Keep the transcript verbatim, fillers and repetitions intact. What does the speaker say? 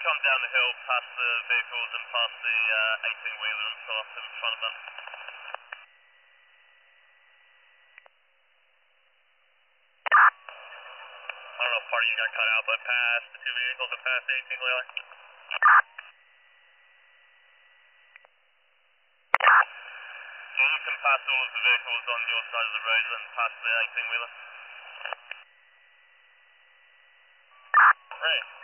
come down the hill past the vehicles and past the uh, eighteen wheeler and stuff in front of them. I don't know if part of you got cut out, but past the two vehicles and past the eighteen wheeler. Yeah, you can pass all of the vehicles on your side of the road and past the eighteen wheeler. Right.